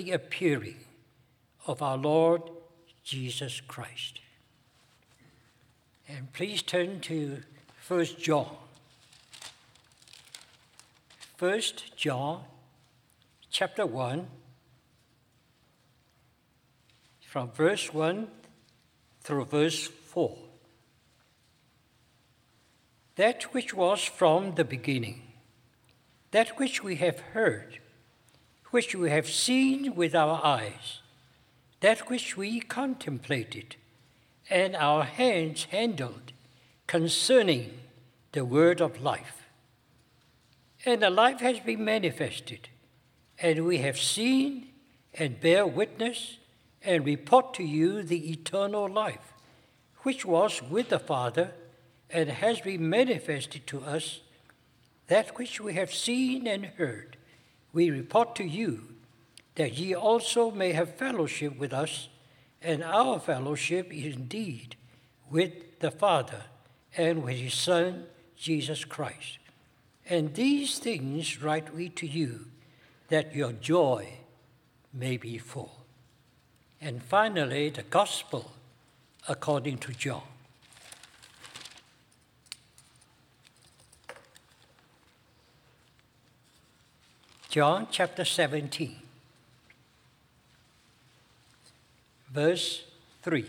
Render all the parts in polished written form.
the appearing of our Lord Jesus Christ. And please turn to 1 John. 1 John chapter 1, from verse 1 through verse 4. That which was from the beginning, that which we have heard, which we have seen with our eyes, that which we contemplated, and our hands handled concerning the word of life. And the life has been manifested, and we have seen and bear witness and report to you the eternal life, which was with the Father and has been manifested to us. That which we have seen and heard, we report to you, that ye also may have fellowship with us, and our fellowship is indeed with the Father and with his Son, Jesus Christ. And these things write we to you, that your joy may be full. And finally, the Gospel according to John. John chapter 17, verse 3.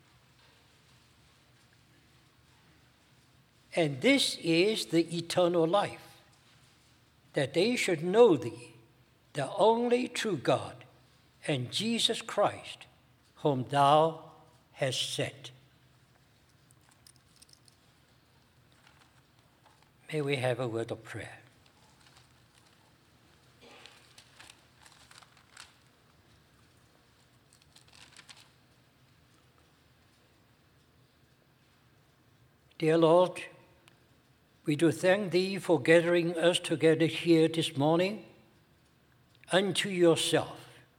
And this is the eternal life, that they should know thee, the only true God, and Jesus Christ, whom thou hast sent. May we have a word of prayer. Dear Lord, we do thank thee for gathering us together here this morning unto yourself.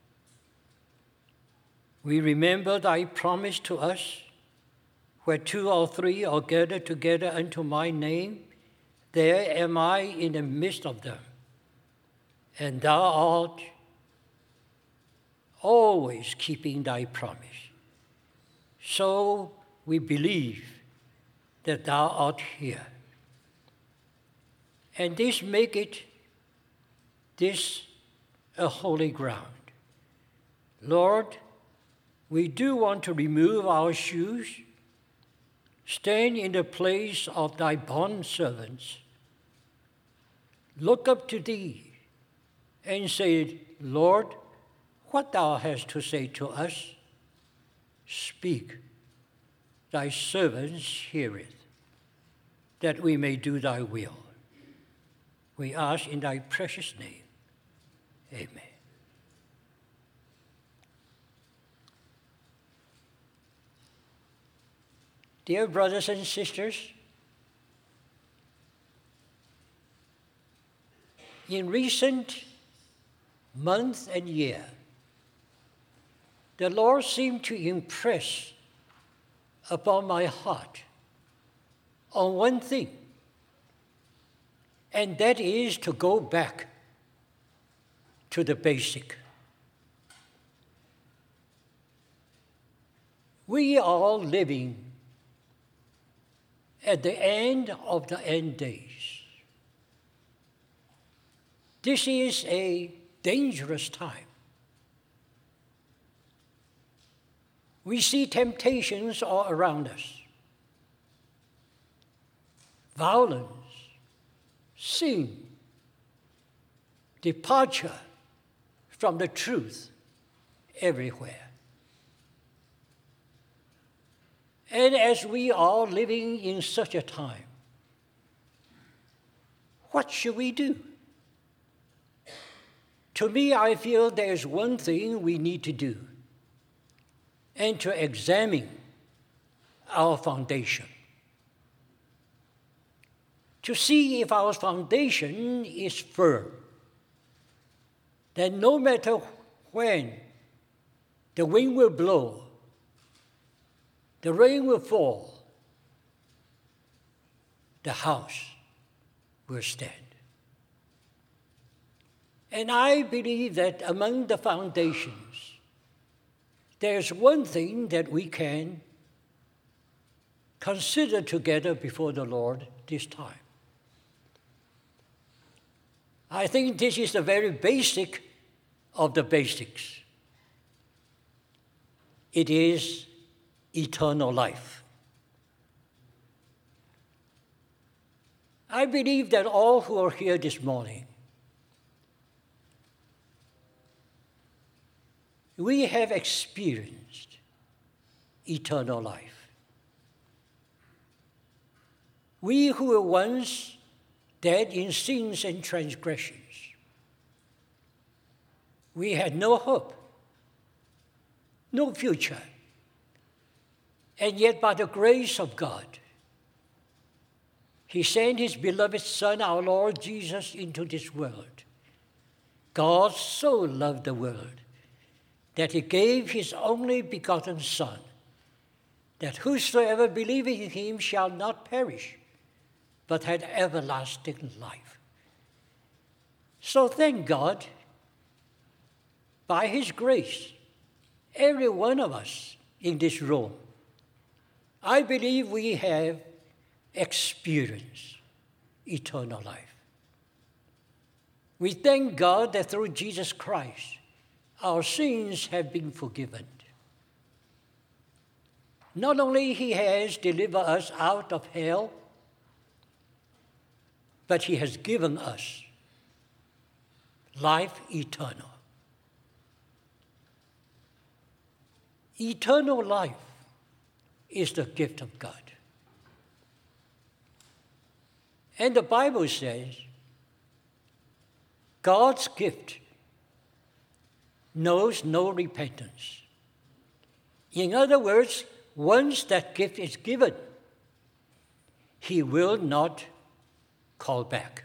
We remember thy promise to us, where two or three are gathered together unto my name, there am I in the midst of them. And thou art always keeping thy promise. So we believe that thou art here. And this make it a holy ground. Lord, we do want to remove our shoes, stand in the place of thy bondservants, look up to thee, and say, Lord, what thou hast to say to us, speak. Thy servants heareth, that we may do thy will. We ask in thy precious name. Amen. Dear brothers and sisters, in recent months and year, the Lord seemed to impress upon my heart on one thing, and that is to go back to the basic. We are living at the end of the end days. This is a dangerous time. We see temptations all around us. Violence, sin, departure from the truth everywhere. And as we are living in such a time, what should we do? To me, I feel there's one thing we need to do, and to examine our foundation, to see if our foundation is firm, that no matter when the wind will blow, the rain will fall, the house will stand. And I believe that among the foundations, there's one thing that we can consider together before the Lord this time. I think this is the very basic of the basics. It is eternal life. I believe that all who are here this morning, we have experienced eternal life. We who were once dead in sins and transgressions, we had no hope, no future. And yet by the grace of God, He sent His beloved Son, our Lord Jesus, into this world. God so loved the world that He gave His only begotten Son, that whosoever believeth in Him shall not perish, but had everlasting life. So thank God, by His grace, every one of us in this room, I believe we have experienced eternal life. We thank God that through Jesus Christ, our sins have been forgiven. Not only He has delivered us out of hell, but He has given us life eternal. Eternal life is the gift of God. And the Bible says, God's gift knows no repentance. In other words, once that gift is given, He will not call back.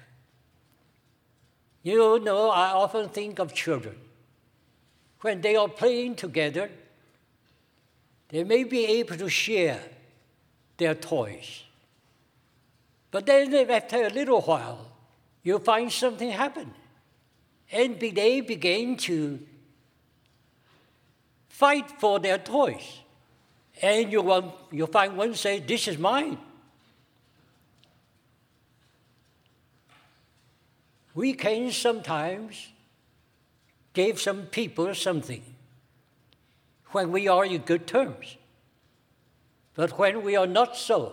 You know, I often think of children. When they are playing together, they may be able to share their toys. But then after a little while, you find something happen. And they begin to fight for their toys. And you find one say, "This is mine." We can sometimes give some people something when we are in good terms. But when we are not so,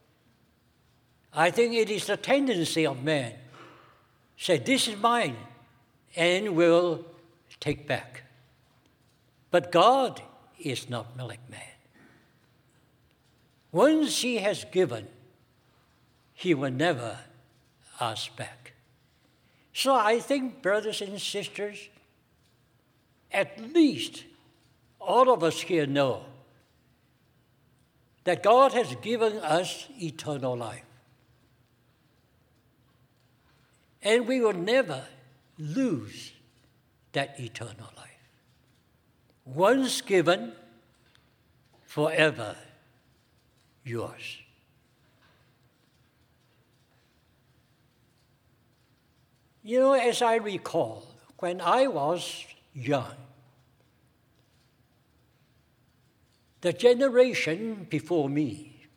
I think it is the tendency of man, say, "This is mine," and will take back. But God is not like man. Once He has given, He will never ask back. So I think, brothers and sisters, at least all of us here know that God has given us eternal life. And we will never lose that eternal life. Once given, forever yours. You know, as I recall, when I was young, the generation before me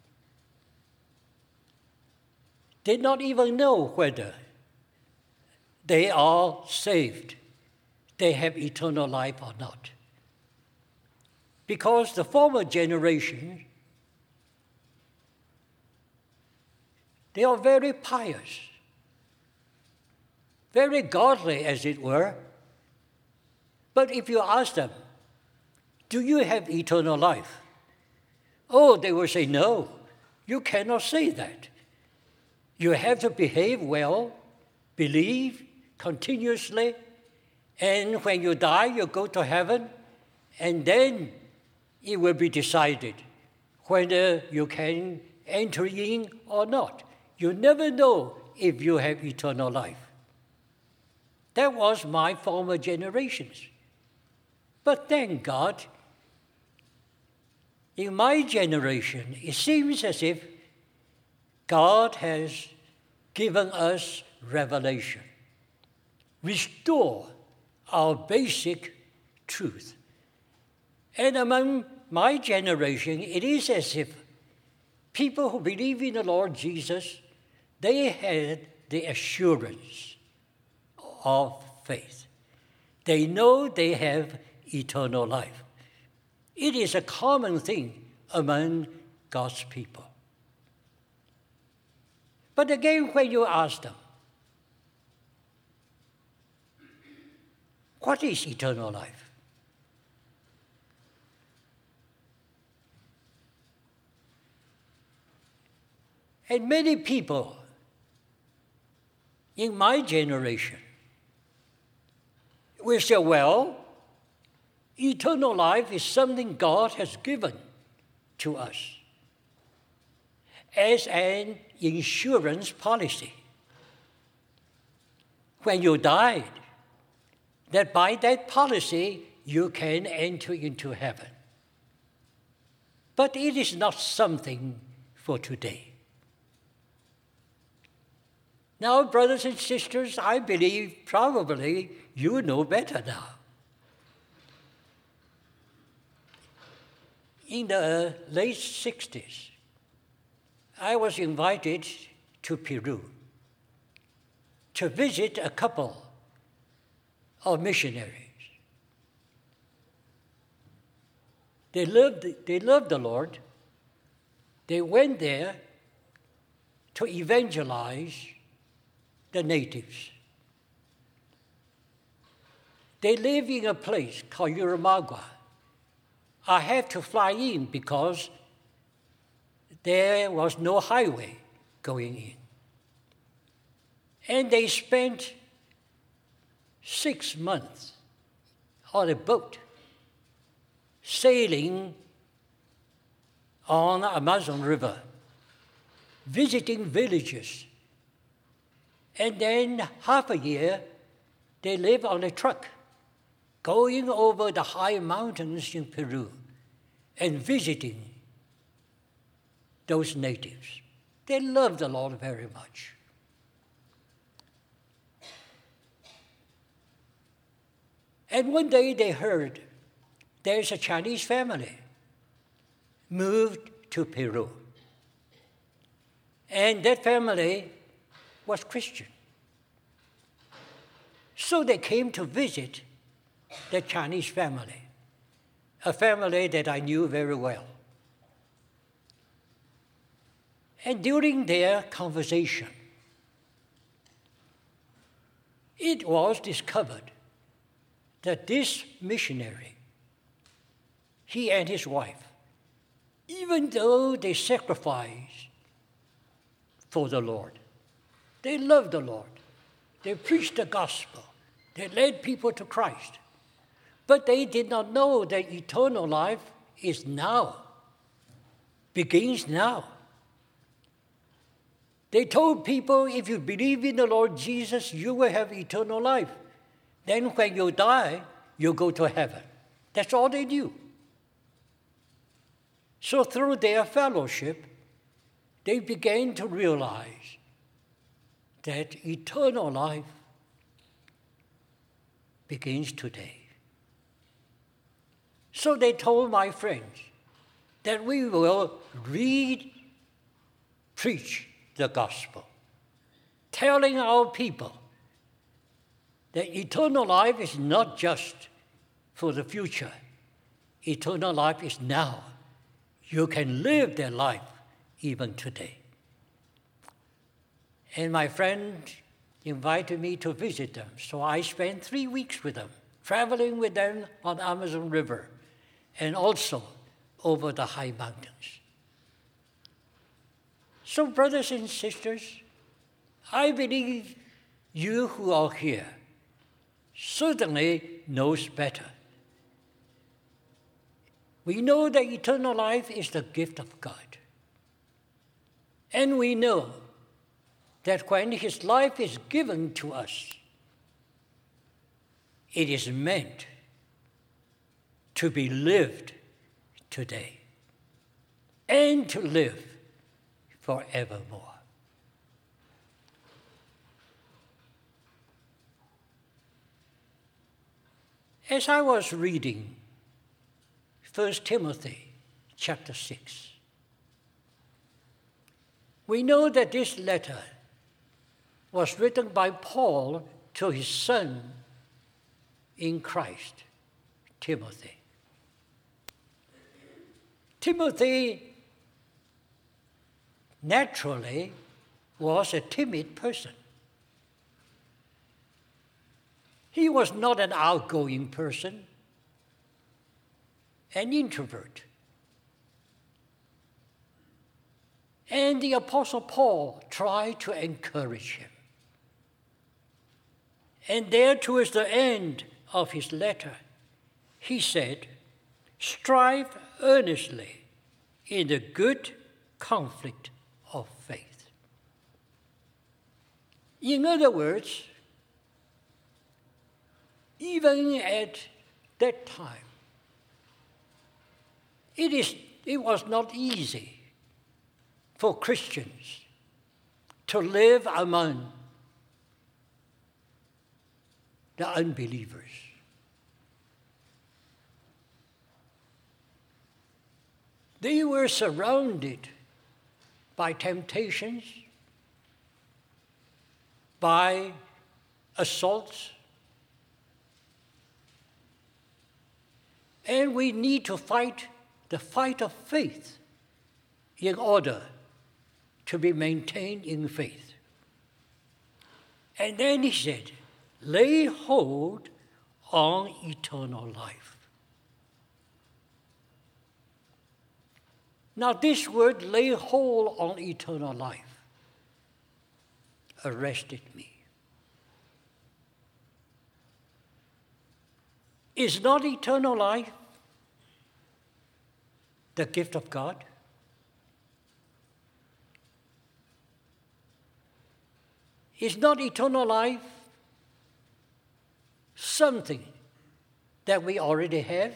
did not even know whether they are saved, they have eternal life or not. Because the former generation, they are very pious, very godly, as it were. But if you ask them, "Do you have eternal life?" Oh, they will say, "No, you cannot say that. You have to behave well, believe continuously, and when you die, you go to heaven, and then it will be decided whether you can enter in or not. You never know if you have eternal life." That was my former generations. But thank God, in my generation, it seems as if God has given us revelation. restore our basic truth. And among my generation, it is as if people who believe in the Lord Jesus, they had the assurance of faith. They know they have eternal life. It is a common thing among God's people. But again, when you ask them, what is eternal life? And many people in my generation will say, well, eternal life is something God has given to us as an insurance policy. When you died, that by that policy you can enter into heaven. But it is not something for today. Now, brothers and sisters, I believe probably you know better now. In the late 60s, I was invited to Peru to visit a couple of missionaries. They loved the Lord. They went there to evangelize the natives. They live in a place called Uramagua. I had to fly in because there was no highway going in. And they spent 6 months on a boat sailing on the Amazon River, visiting villages. And then half a year, they live on a truck, going over the high mountains in Peru and visiting those natives. They love the Lord very much. And one day they heard there's a Chinese family moved to Peru. And that family was Christian. So they came to visit the Chinese family, a family that I knew very well. And during their conversation, it was discovered that this missionary, he and his wife, even though they sacrificed for the Lord, they loved the Lord, they preached the gospel, they led people to Christ, but they did not know that eternal life is now, begins now. They told people, if you believe in the Lord Jesus, you will have eternal life. Then when you die, you go to heaven. That's all they knew. So through their fellowship, they began to realize that eternal life begins today. So they told my friends that we will preach the gospel, telling our people that eternal life is not just for the future. Eternal life is now. You can live their life even today. And my friend invited me to visit them, so I spent 3 weeks with them, traveling with them on the Amazon River and also over the high mountains. So, brothers and sisters, I believe you who are here certainly knows better. We know that eternal life is the gift of God. And we know that when His life is given to us, it is meant to be lived today and to live forevermore. As I was reading 1 Timothy chapter 6, we know that this letter was written by Paul to his son in Christ, Timothy. Timothy naturally was a timid person. He was not an outgoing person, an introvert. And the Apostle Paul tried to encourage him. And there, towards the end of his letter, he said, "Strive earnestly in the good conflict of faith." In other words, even at that time, it was not easy for Christians to live among the unbelievers. They were surrounded by temptations, by assaults, and we need to fight the fight of faith in order to be maintained in faith. And then he said, lay hold on eternal life. Now this word, lay hold on eternal life, arrested me. Is not eternal life the gift of God? Is not eternal life something that we already have?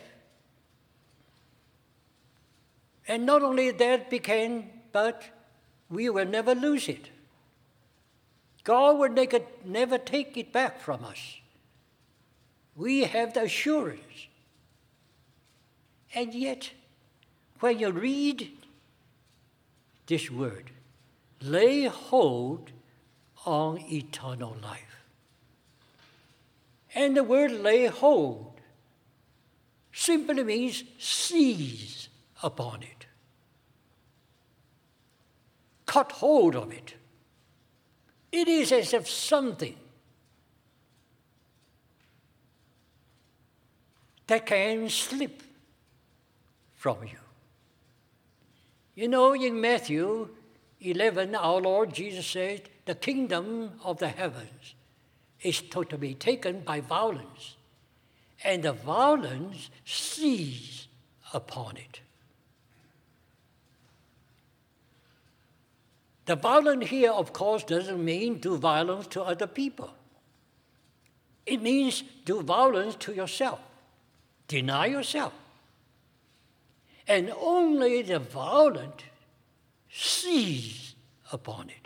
And not only that but we will never lose it. God will never take it back from us. We have the assurance. And yet, when you read this word, lay hold on eternal life. And the word lay hold simply means seize upon it. Cut hold of it. It is as if something that can slip from you. You know, in Matthew 11, our Lord Jesus said, the kingdom of the heavens is to be taken by violence, and the violence seize upon it. The violence here, of course, doesn't mean do violence to other people. It means do violence to yourself. Deny yourself. And only the violent seize upon it.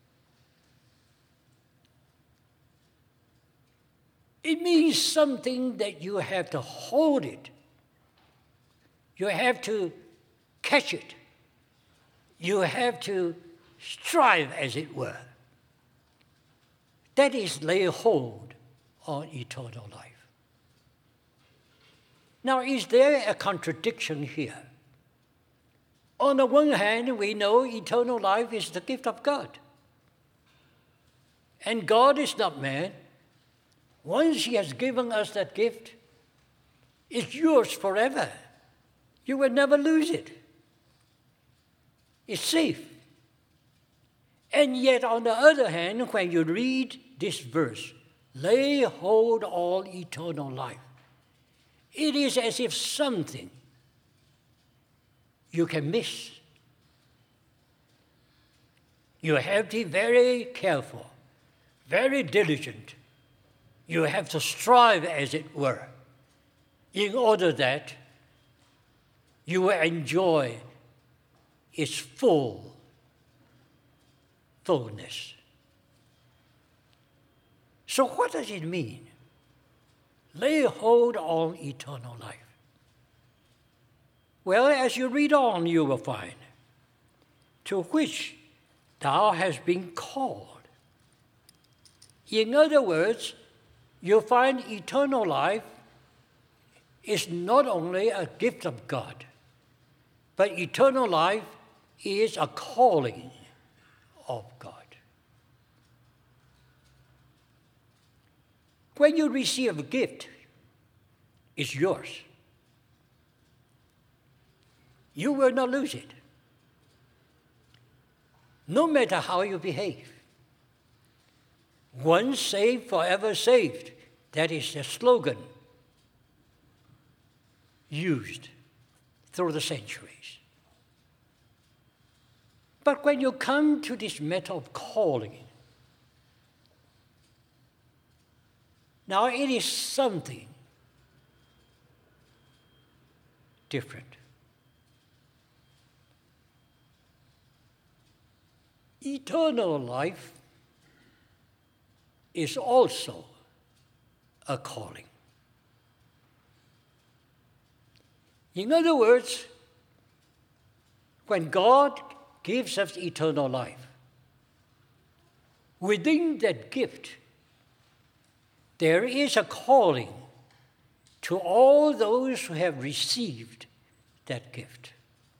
It means something that you have to hold it. You have to catch it. You have to strive, as it were. That is lay hold on eternal life. Now, is there a contradiction here? On the one hand, we know eternal life is the gift of God. And God is not man. Once He has given us that gift, it's yours forever. You will never lose it. It's safe. And yet, on the other hand, when you read this verse, lay hold on eternal life, it is as if something you can miss. You have to be very careful, very diligent. You have to strive, as it were, in order that you will enjoy its fullness. So what does it mean? Lay hold on eternal life. Well, as you read on, you will find, to which thou hast been called. In other words, you find eternal life is not only a gift of God, but eternal life is a calling of God. When you receive a gift, it's yours. You will not lose it, no matter how you behave. Once saved, forever saved. That is the slogan used through the centuries. But when you come to this matter of calling, now it is something different. Eternal life is also a calling. In other words, when God gives us eternal life, within that gift, there is a calling to all those who have received that gift.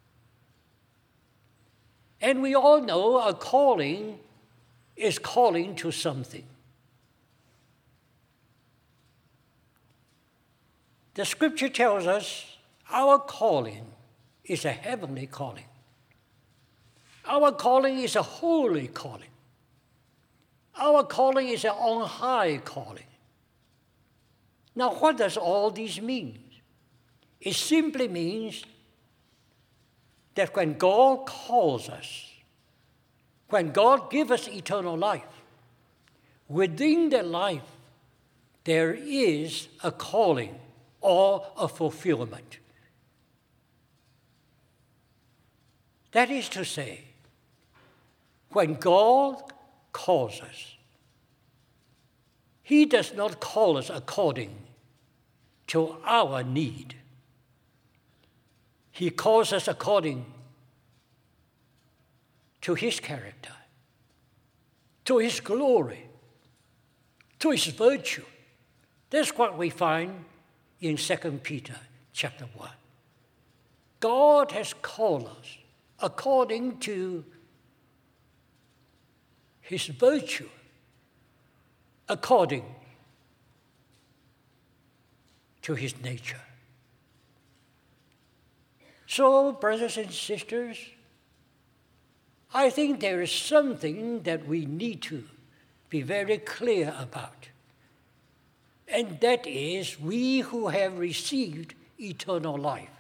And we all know a calling is calling to something. The scripture tells us our calling is a heavenly calling. Our calling is a holy calling. Our calling is an on-high calling. Now, what does all this mean? It simply means that when God calls us, when God gives us eternal life, within that life, there is a calling or a fulfillment. That is to say, when God calls us, He does not call us according to our need. He calls us according to His character, to His glory, to His virtue. That's what we find in 2 Peter chapter 1. God has called us according to His virtue, according to His nature. So, brothers and sisters, I think there is something that we need to be very clear about. And that is, we who have received eternal life,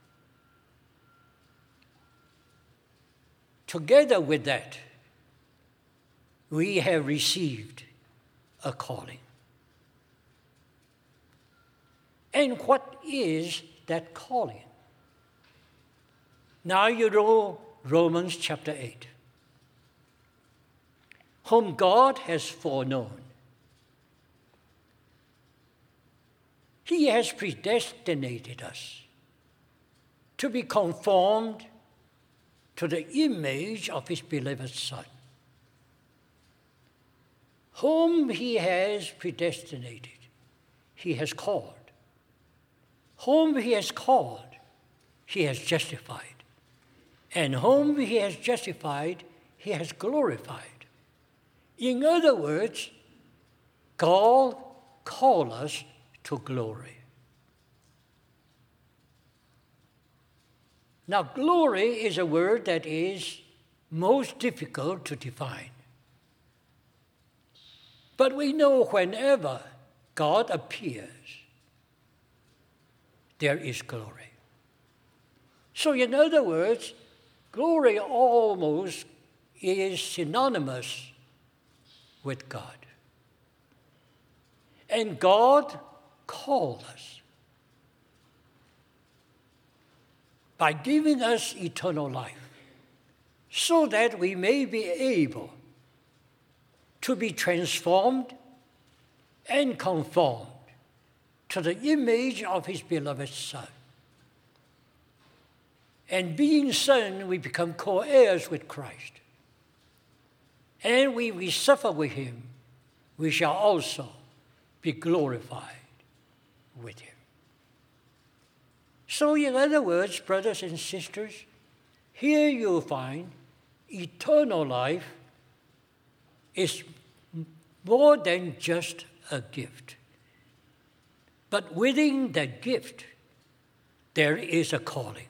together with that, we have received a calling. And what is that calling? Now you know Romans chapter 8. Whom God has foreknown, He has predestinated us to be conformed to the image of His beloved Son, whom He has predestinated, He has called. Whom He has called, He has justified. And whom He has justified, He has glorified. In other words, God called us to glory. Now, glory is a word that is most difficult to define. But we know whenever God appears, there is glory. So in other words, glory almost is synonymous with God. And God called us by giving us eternal life so that we may be able to be transformed and conformed to the image of his beloved Son. And being sons, we become co-heirs with Christ. And we suffer with him, we shall also be glorified with him. So in other words, brothers and sisters, here you'll find eternal life is more than just a gift. But within that gift, there is a calling.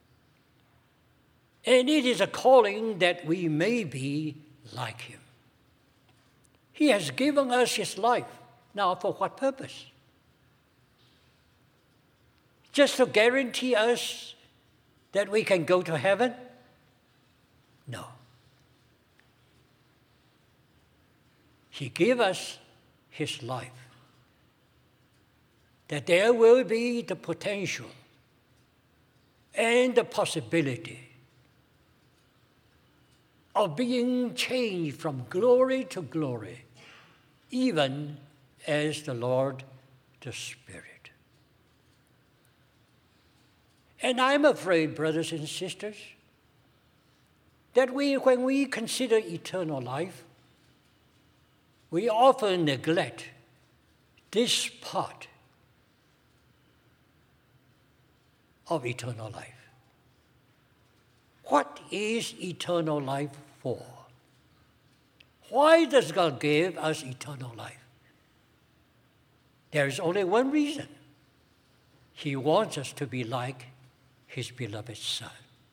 And it is a calling that we may be like him. He has given us his life. Now, for what purpose? Just to guarantee us that we can go to heaven? No. He gave us his life, that there will be the potential and the possibility of being changed from glory to glory, even as the Lord, the Spirit. And I'm afraid, brothers and sisters, that when we consider eternal life, we often neglect this part of eternal life. What is eternal life for? Why does God give us eternal life? There is only one reason. He wants us to be like his beloved Son,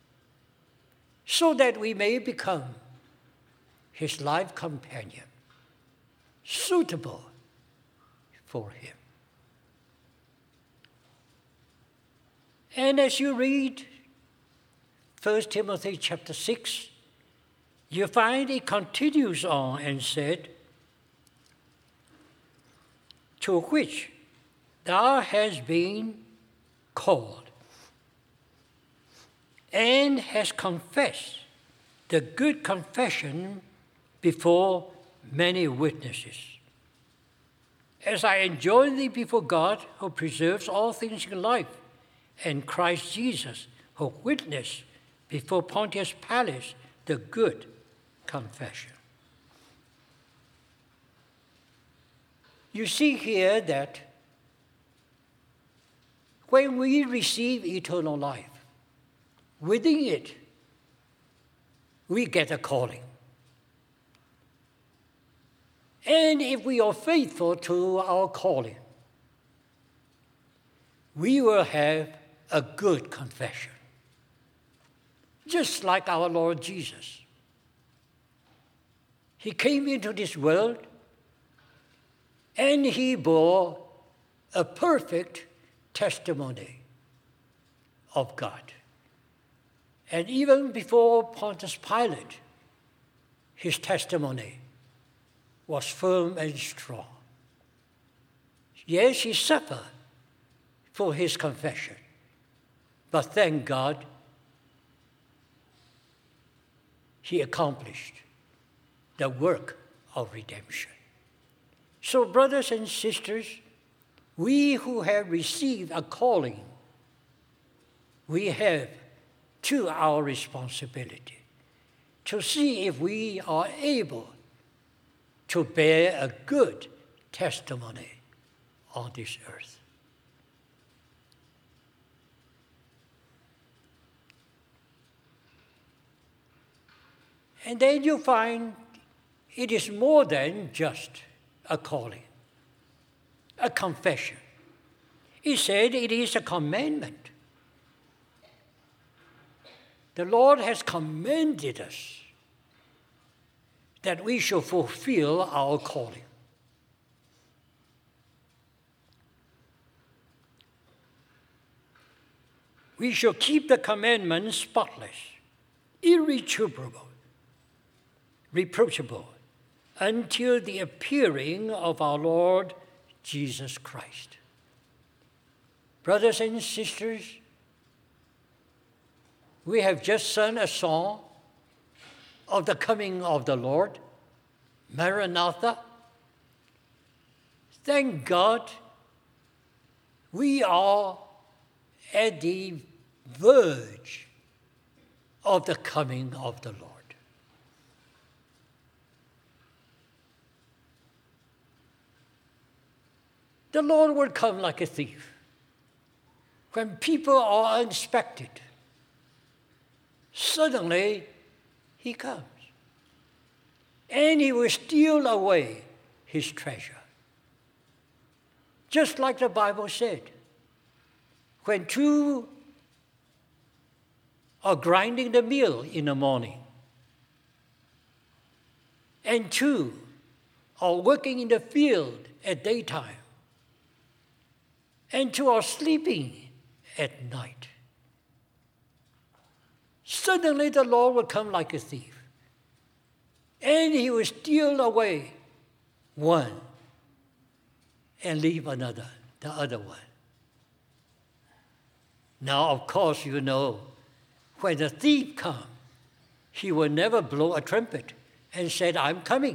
so that we may become his life companion, suitable for him. And as you read 1 Timothy chapter 6, you find it continues on and said, to which thou hast been called, and has confessed the good confession before many witnesses. As I enjoin thee before God, who preserves all things in life, and Christ Jesus, who witnessed before Pontius Pilate the good confession. You see here that when we receive eternal life, within it, we get a calling. And if we are faithful to our calling, we will have a good confession, just like our Lord Jesus. He came into this world and he bore a perfect testimony of God. And even before Pontius Pilate, his testimony was firm and strong. Yes, he suffered for his confession, but thank God, he accomplished the work of redemption. So, brothers and sisters, we who have received a calling, we have to our responsibility to see if we are able to bear a good testimony on this earth. And then you find it is more than just a calling, a confession. He said it is a commandment. The Lord has commanded us that we should fulfill our calling. We should keep the commandments spotless, irreproachable, until the appearing of our Lord Jesus Christ. Brothers and sisters, we have just sung a song of the coming of the Lord, Maranatha. Thank God We are at the verge of the coming of the Lord. The Lord will come like a thief. When people are unexpected, suddenly he comes. And he will steal away his treasure. Just like the Bible said, when two are grinding the mill in the morning, and two are working in the field at daytime, and two are sleeping at night, suddenly the Lord will come like a thief, and he will steal away one and leave the other one. Now, of course, you know, when the thief comes, he will never blow a trumpet and said, "I'm coming."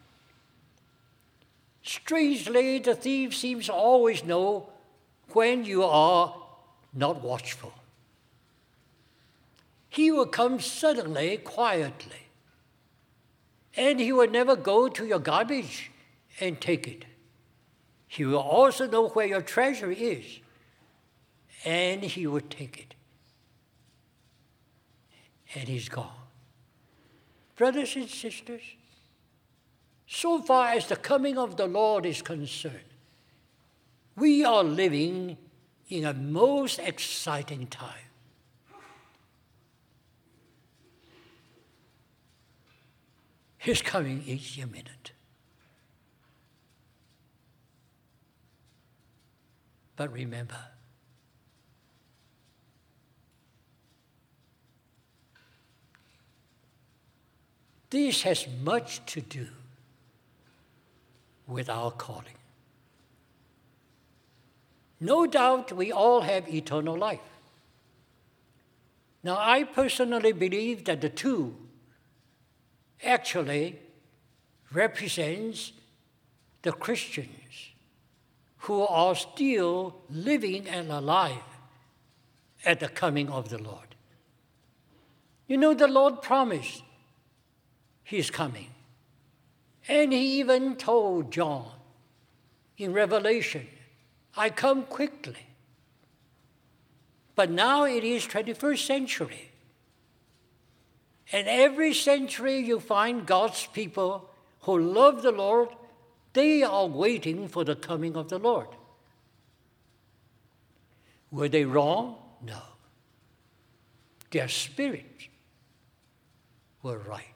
Strangely, the thief seems to always know when you are not watchful. He will come suddenly, quietly, and he will never go to your garbage and take it. He will also know where your treasure is, and he will take it. And he's gone. Brothers and sisters, so far as the coming of the Lord is concerned, we are living in a most exciting time. He's coming each minute. But remember, this has much to do with our calling. No doubt we all have eternal life. Now, I personally believe that the two actually represents the Christians who are still living and alive at the coming of the Lord. You know, the Lord promised He's coming. And He even told John in Revelation, "I come quickly." But now it is 21st century. And every century you find God's people who love the Lord, they are waiting for the coming of the Lord. Were they wrong? No. Their spirits were right.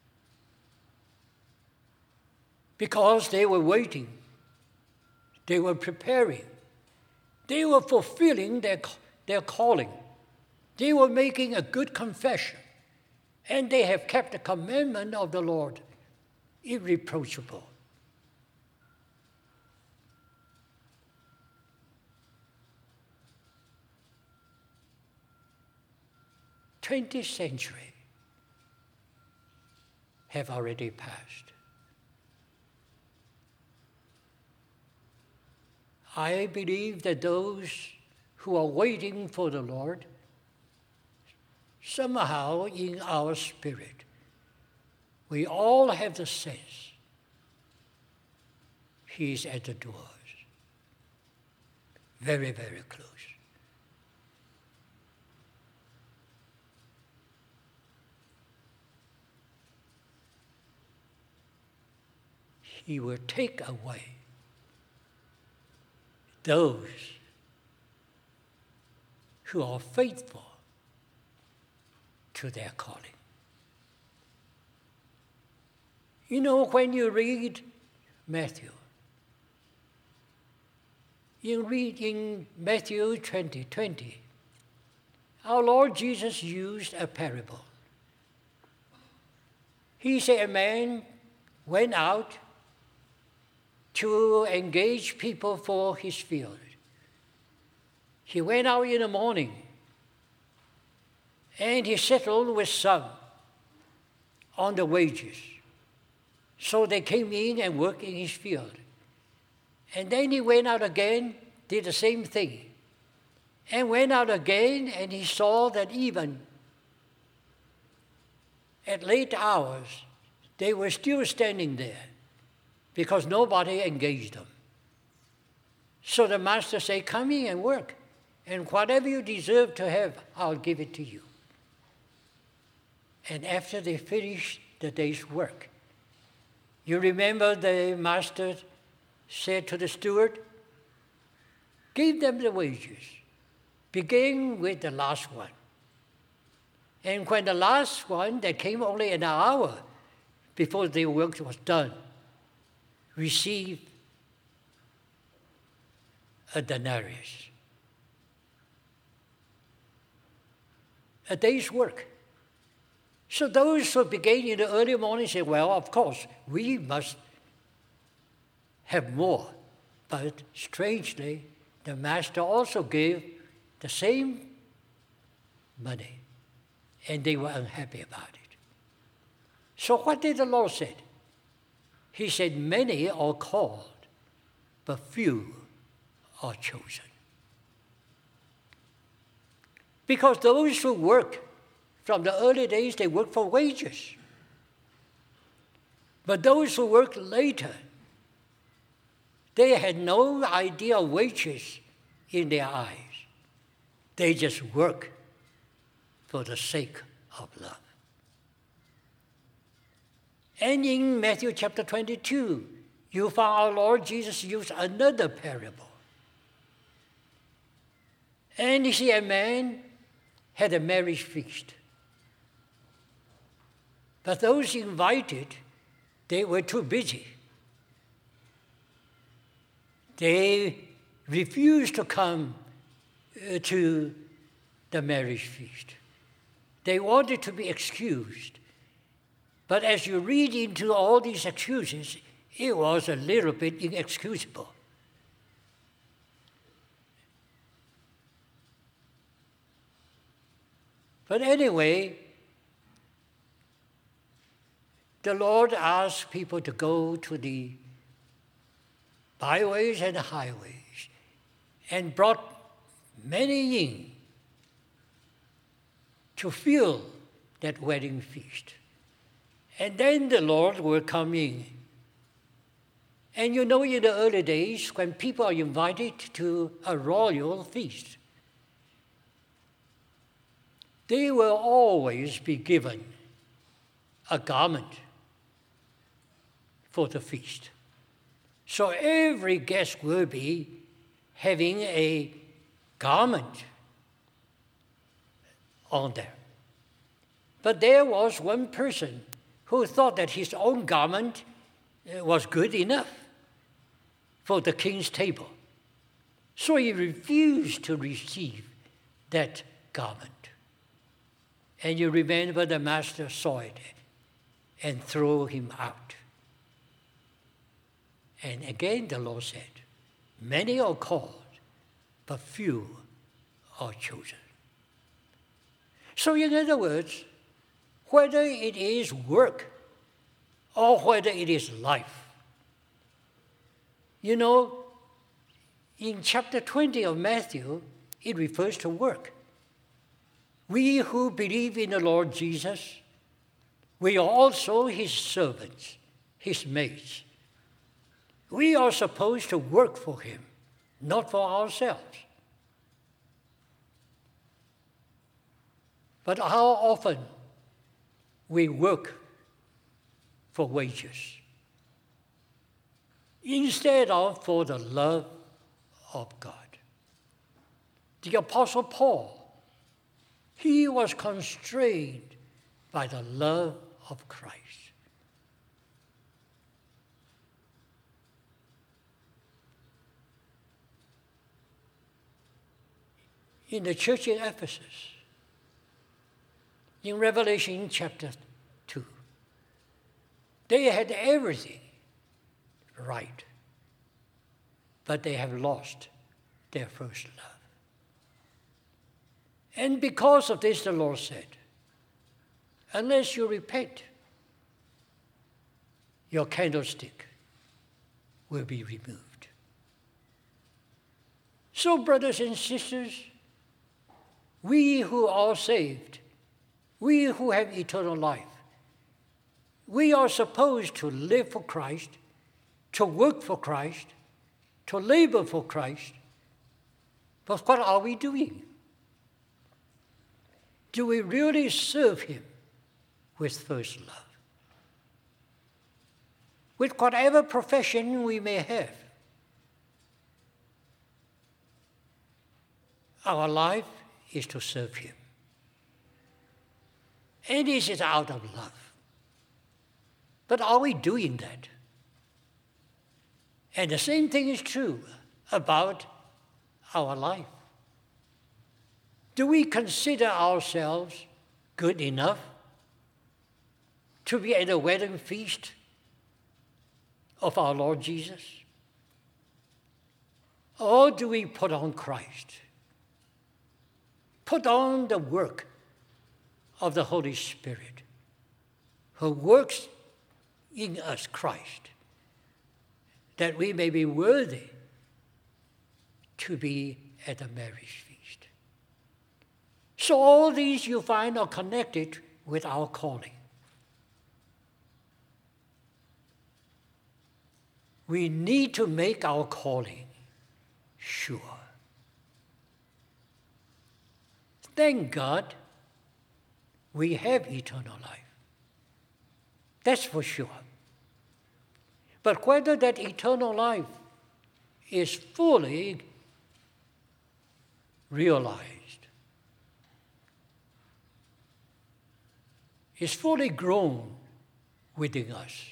Because they were waiting, they were preparing, they were fulfilling their calling, they were making a good confession, and they have kept the commandment of the Lord irreproachable. The 20th century have already passed. I believe that those who are waiting for the Lord, somehow in our spirit, we all have the sense He's at the doors, very, very close. He will take away those who are faithful to their calling. You know, when you read Matthew, you read in Matthew 20:20, our Lord Jesus used a parable. He said a man went out to engage people for his field. He went out in the morning and he settled with some on the wages. So they came in and worked in his field. And then he went out again did the same thing and went out again, and he saw that even at late hours, they were still standing there because nobody engaged them. So the master said, come in and work, and whatever you deserve to have, I'll give it to you. And after they finished the day's work, you remember the master said to the steward, give them the wages, begin with the last one. And when the last one, that came only an hour before the work was done, received a denarius, a day's work. So those who began in the early morning say, well, of course, we must have more. But strangely, the master also gave the same money, and they were unhappy about it. So what did the Lord say? He said, many are called, but few are chosen. Because those who work from the early days, they work for wages. But those who work later, they had no idea of wages in their eyes. They just work for the sake of love. And in Matthew chapter 22, you find our Lord Jesus use another parable. And you see, a man had a marriage feast. But those invited, they were too busy. They refused to come to the marriage feast. They wanted to be excused. But as you read into all these excuses, it was a little bit inexcusable. But anyway, the Lord asked people to go to the byways and highways and brought many in to fill that wedding feast. And then the Lord will come in. And you know, in the early days, when people are invited to a royal feast, they will always be given a garment for the feast. So every guest will be having a garment on there. But there was one person who thought that his own garment was good enough for the king's table. So he refused to receive that garment. And you remember the master saw it and threw him out. And again the Lord said, many are called, but few are chosen. So in other words, whether it is work or whether it is life, you know, in chapter 20 of Matthew, it refers to work. We who believe in the Lord Jesus, we are also his servants, his mates. We are supposed to work for him, not for ourselves. But how often we work for wages instead of for the love of God. The Apostle Paul, he was constrained by the love of Christ. In the church in Ephesus, in Revelation chapter 2, they had everything right, but they have lost their first love. And because of this, the Lord said, unless you repent, your candlestick will be removed. So, brothers and sisters, we who are saved, we who have eternal life, we are supposed to live for Christ, to work for Christ, to labor for Christ. But what are we doing? Do we really serve Him with first love? With whatever profession we may have, our life is to serve Him. And this is out of love. But are we doing that? And the same thing is true about our life. Do we consider ourselves good enough to be at the wedding feast of our Lord Jesus? Or do we put on Christ? Put on the work of the Holy Spirit, who works in us, Christ, that we may be worthy to be at the marriage feast. So all these you find are connected with our calling. We need to make our calling sure. Thank God we have eternal life. That's for sure. But whether that eternal life is fully realized, is fully grown within us,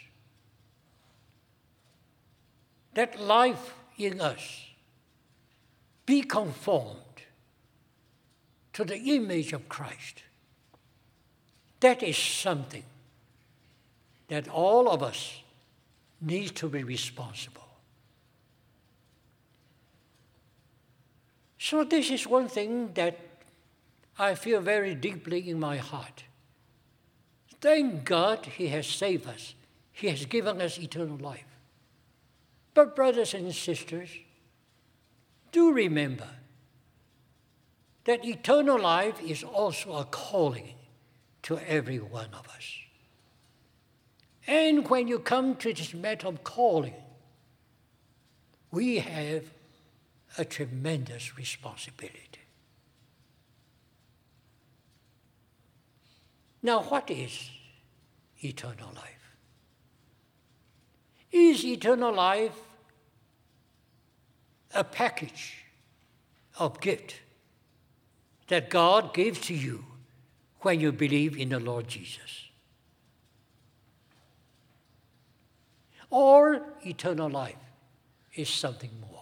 that life in us be conformed to the image of Christ, that is something that all of us need to be responsible. So this is one thing that I feel very deeply in my heart. Thank God He has saved us. He has given us eternal life. But brothers and sisters, do remember that eternal life is also a calling to every one of us. And when you come to this matter of calling, we have a tremendous responsibility. Now, what is eternal life? Is eternal life a package of gift that God gives to you when you believe in the Lord Jesus? Or eternal life is something more?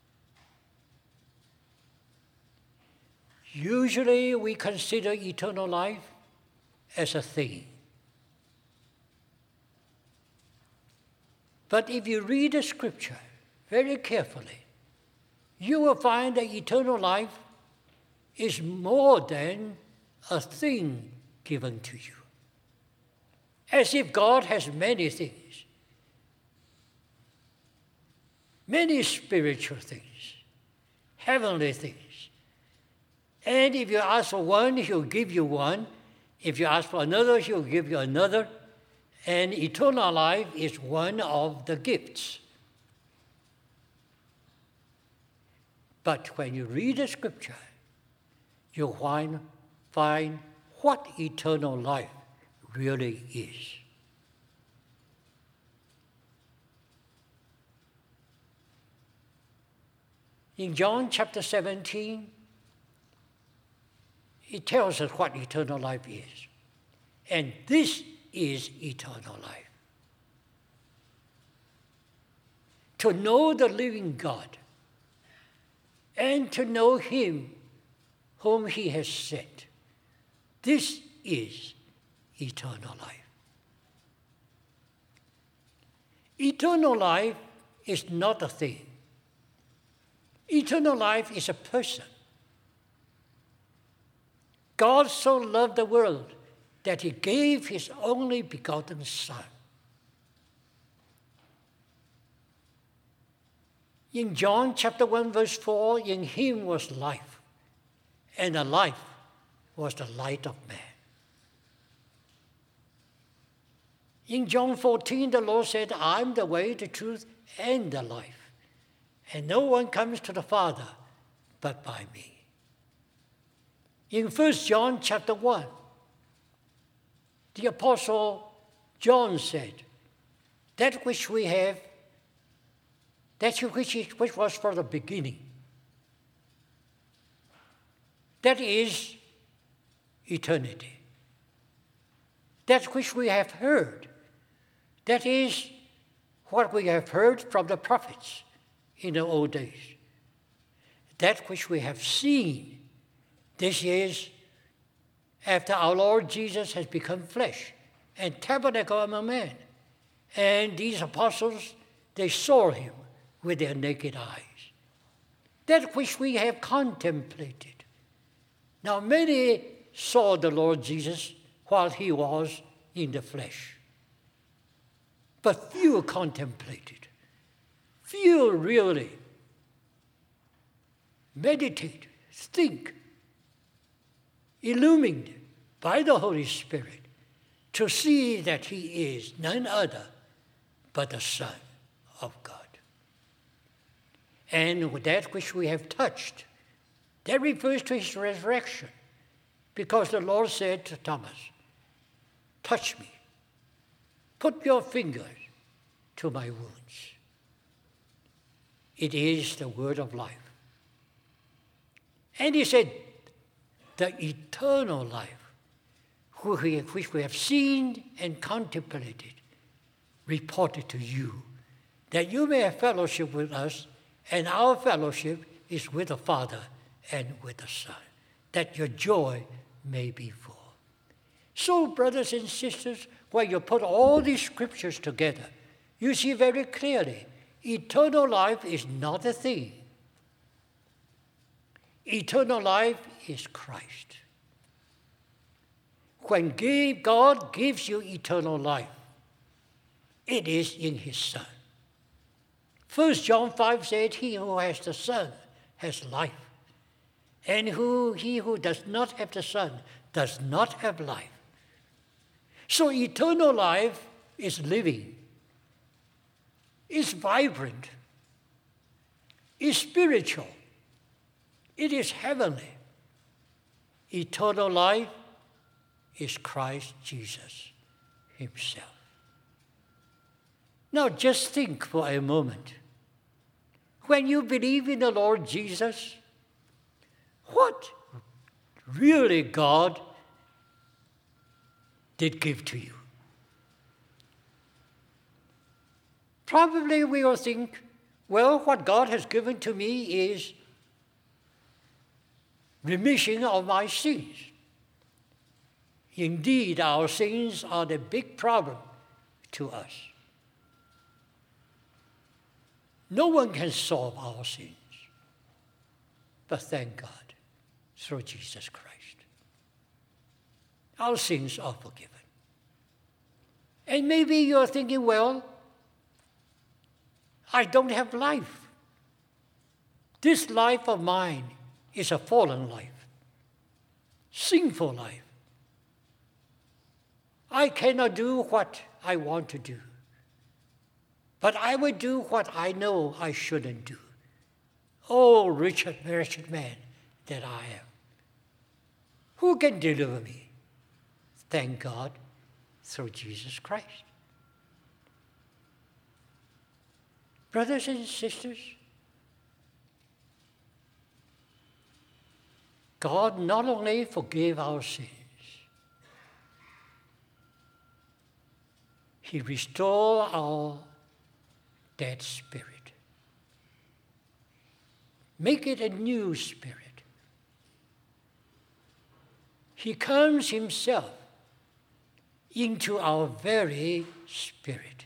Usually we consider eternal life as a thing. But if you read the scripture very carefully, you will find that eternal life is more than a thing given to you. As if God has many things, many spiritual things, heavenly things. And if you ask for one, He'll give you one. If you ask for another, He'll give you another. And eternal life is one of the gifts. But when you read the scripture, you'll find what eternal life really is. In John chapter 17, it tells us what eternal life is. And this is eternal life. To know the living God and to know Him whom He has sent. This is eternal life. Eternal life is not a thing. Eternal life is a person. God so loved the world that He gave His only begotten Son. In John chapter 1, verse 4, in him was life, and the life was the light of man. In John 14, the Lord said, I'm the way, the truth, and the life, and no one comes to the Father but by me. In 1 John chapter 1, the Apostle John said, that which we have, that which was from the beginning, that is eternity. That which we have heard, that is what we have heard from the prophets in the old days. That which we have seen, this is after our Lord Jesus has become flesh and tabernacled among men. And these apostles, they saw him with their naked eyes. That which we have contemplated. Now many saw the Lord Jesus while he was in the flesh. But few contemplated. Few really meditate, think, illumined by the Holy Spirit to see that he is none other but the Son of God. And with that which we have touched, that refers to his resurrection, because the Lord said to Thomas, touch me, put your fingers to my wounds. It is the word of life. And he said, the eternal life, which we have seen and contemplated, reported to you, that you may have fellowship with us, and our fellowship is with the Father and with the Son, that your joy may be full. So, brothers and sisters, when you put all these scriptures together, you see very clearly, eternal life is not a thing. Eternal life is Christ. When God gives you eternal life, it is in his Son. 1 John 5 said, he who has the Son has life, and he who does not have the Son does not have life. So eternal life is living, is vibrant, is spiritual, it is heavenly. Eternal life is Christ Jesus himself. Now just think for a moment. When you believe in the Lord Jesus, what really God did give to you? Probably we will think, well, what God has given to me is remission of my sins. Indeed, our sins are the big problem to us. No one can solve our sins, but thank God, through Jesus Christ. Our sins are forgiven. And maybe you're thinking, well, I don't have life. This life of mine is a fallen life, sinful life. I cannot do what I want to do, but I will do what I know I shouldn't do. Oh, wretched man that I am. Who can deliver me? Thank God, through Jesus Christ. Brothers and sisters, God not only forgave our sins, he restored our dead spirit. Make it a new spirit. He comes himself into our very spirit.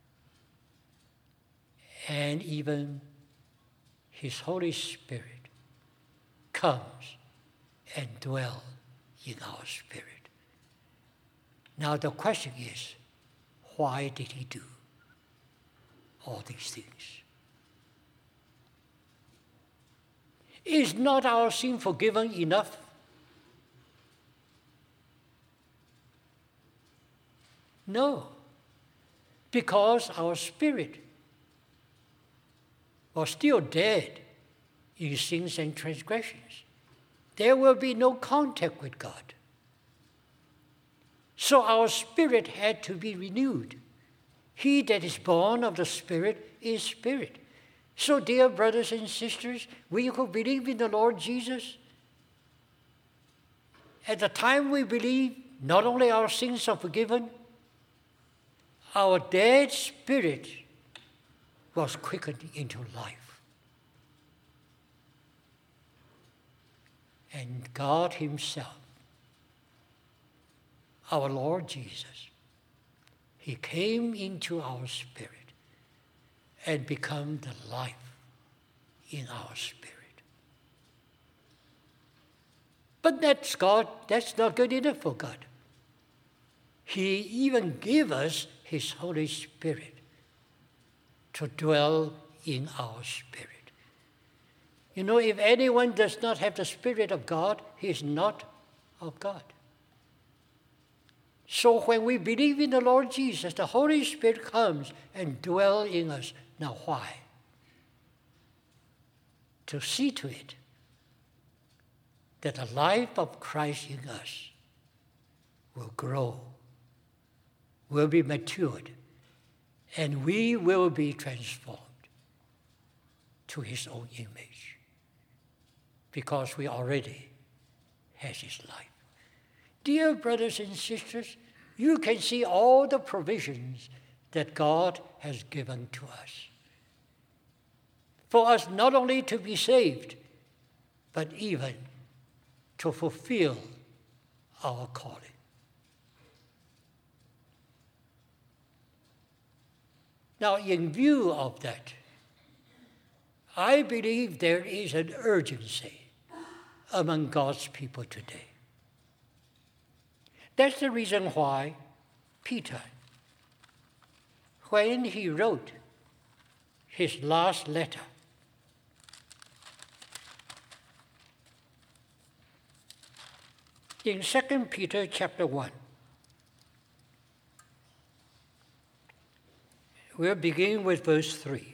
And even his Holy Spirit comes and dwells in our spirit. Now the question is, why did he do all these things? Is not our sin forgiven enough? No, because our spirit was still dead in sins and transgressions. There will be no contact with God. So our spirit had to be renewed. He that is born of the Spirit is spirit. So, dear brothers and sisters, we who believe in the Lord Jesus, at the time we believe, not only our sins are forgiven, our dead spirit was quickened into life. And God Himself, our Lord Jesus, He came into our spirit and become the life in our spirit. But that's not good enough for God. He even gave us His Holy Spirit to dwell in our spirit. You know, if anyone does not have the Spirit of God, he is not of God. So when we believe in the Lord Jesus, the Holy Spirit comes and dwells in us. Now why? To see to it that the life of Christ in us will grow, will be matured, and we will be transformed to His own image, because we already have His life. Dear brothers and sisters, you can see all the provisions that God has given to us, for us not only to be saved, but even to fulfill our calling. Now, in view of that, I believe there is an urgency among God's people today. That's the reason why Peter, when he wrote his last letter, in 2 Peter chapter 1, we'll begin with verse 3.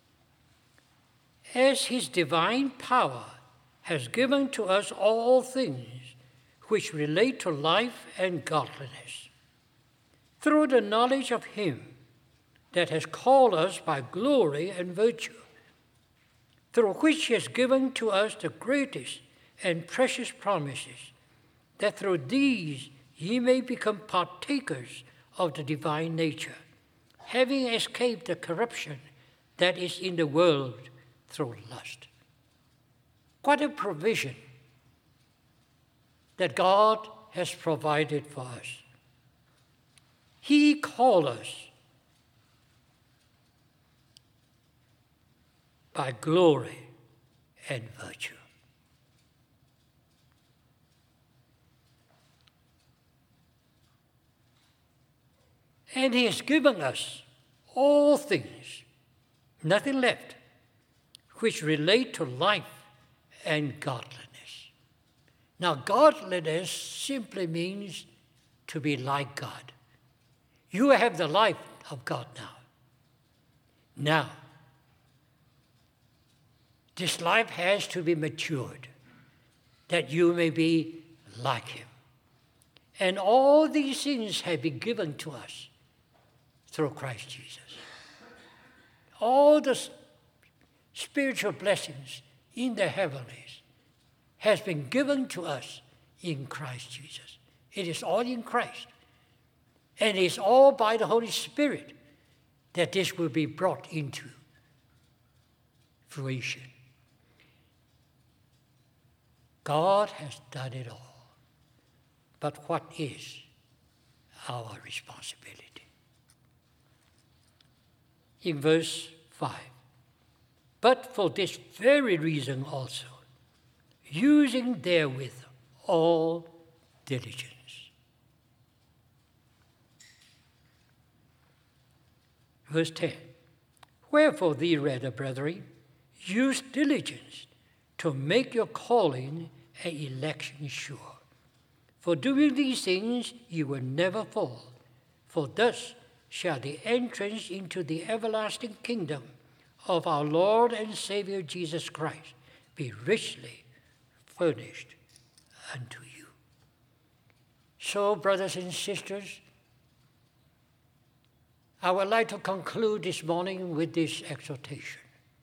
As His divine power has given to us all things which relate to life and godliness, through the knowledge of Him that has called us by glory and virtue, through which He has given to us the greatest and precious promises, that through these ye may become partakers of the divine nature, having escaped the corruption that is in the world through lust. What a provision that God has provided for us. He called us by glory and virtue. And He has given us all things, nothing left, which relate to life and godliness. Now, godliness simply means to be like God. You have the life of God now. Now, this life has to be matured, that you may be like Him. And all these things have been given to us through Christ Jesus. All the spiritual blessings in the heavenlies has been given to us in Christ Jesus. It is all in Christ. And it is all by the Holy Spirit that this will be brought into fruition. God has done it all. But what is our responsibility? In verse 5, but for this very reason also, using therewith all diligence. Verse 10, wherefore thee rather, brethren, use diligence to make your calling and election sure. For doing these things you will never fall, for thus shall the entrance into the everlasting kingdom of our Lord and Savior Jesus Christ be richly furnished unto you. So, brothers and sisters, I would like to conclude this morning with this exhortation.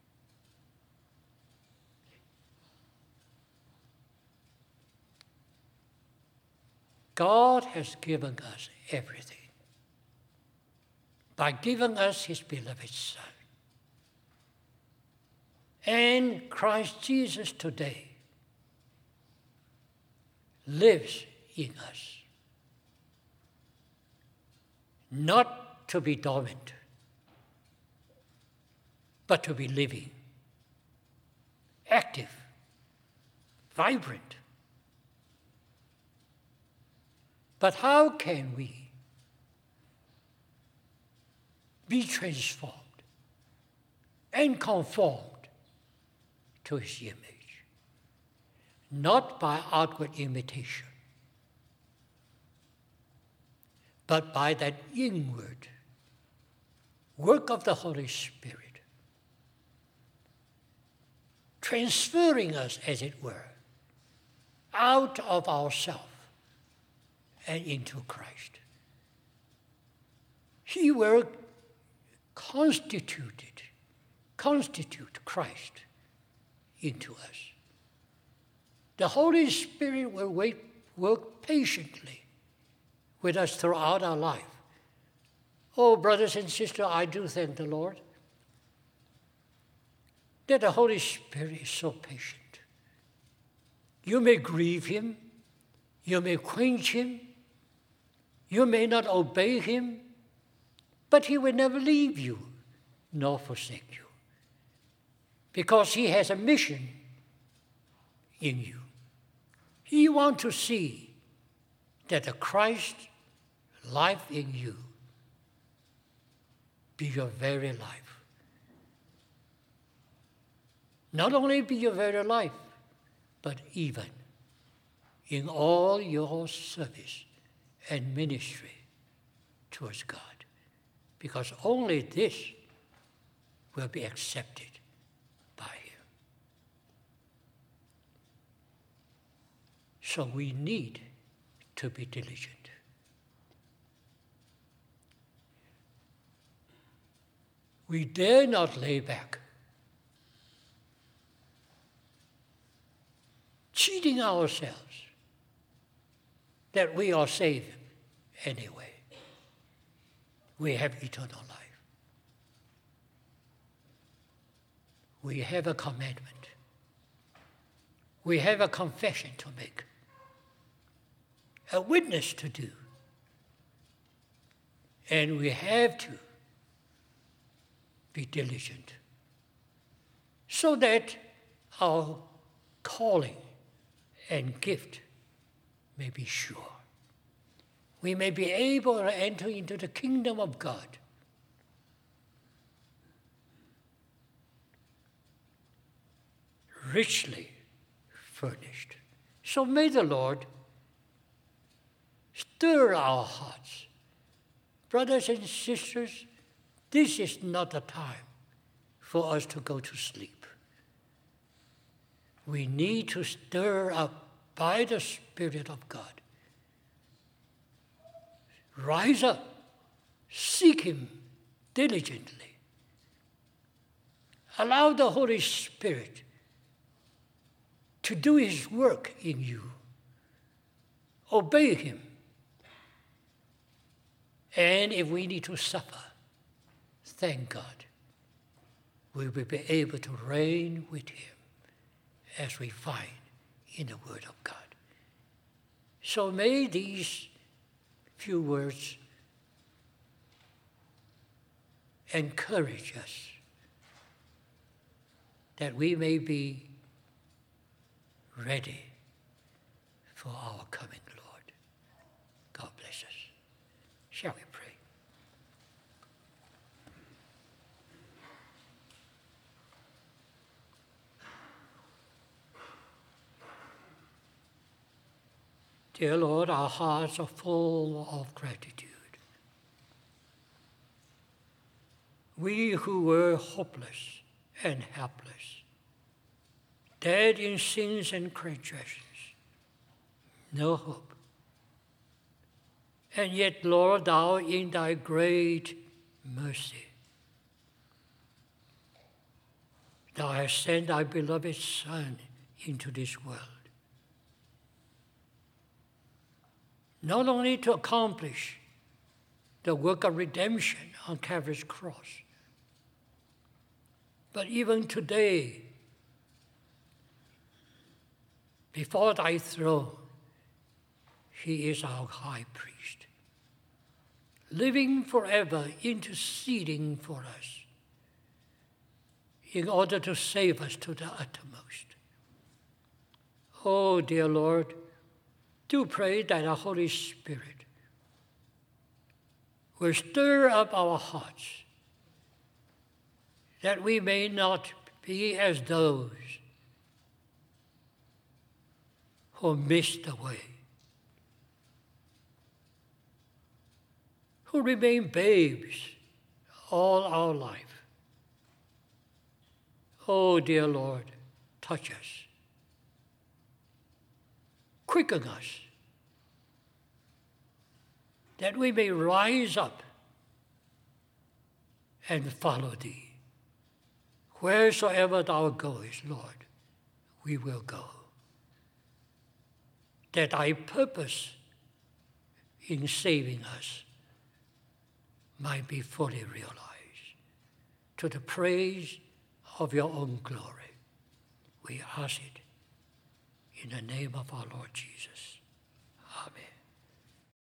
God has given us everything by giving us his beloved Son. And Christ Jesus today lives in us, not to be dormant, but to be living, active, vibrant. But how can we be transformed and conformed to his image? Not by outward imitation, but by that inward work of the Holy Spirit, transferring us, as it were, out of ourselves and into Christ. He will constitute Christ into us. The Holy Spirit will work patiently with us throughout our life. Oh, brothers and sisters, I do thank the Lord that the Holy Spirit is so patient. You may grieve him, you may quench him, you may not obey him, but he will never leave you nor forsake you, because he has a mission in you. He wants to see that the Christ life in you be your very life. Not only be your very life, but even in all your service and ministry towards God, because only this will be accepted by him. So we need to be diligent. We dare not lay back, cheating ourselves that we are saved anyway. We have eternal life. We have a commandment. We have a confession to make, a witness to do. And we have to be diligent so that our calling and gift may be sure. We may be able to enter into the kingdom of God richly furnished. So may the Lord stir our hearts. Brothers and sisters, this is not a time for us to go to sleep. We need to stir up by the Spirit of God. Rise up, seek him diligently. Allow the Holy Spirit to do his work in you. Obey him. And if we need to suffer, thank God, we will be able to reign with him as we find in the Word of God. So may these few words encourage us that we may be ready for our coming Lord. God bless us. Shall we pray? Dear Lord, our hearts are full of gratitude. We who were hopeless and helpless, dead in sins and transgressions, no hope. And yet, Lord, thou in thy great mercy, thou hast sent thy beloved Son into this world, not only to accomplish the work of redemption on Calvary's cross, but even today, before thy throne, he is our high priest, living forever, interceding for us in order to save us to the uttermost. Oh, dear Lord, do pray that the Holy Spirit will stir up our hearts, that we may not be as those who miss the way, who remain babes all our life. Oh, dear Lord, touch us, quicken us, that we may rise up and follow thee. Wheresoever thou goest, Lord, we will go, that thy purpose in saving us might be fully realized, to the praise of your own glory. We ask it in the name of our Lord Jesus.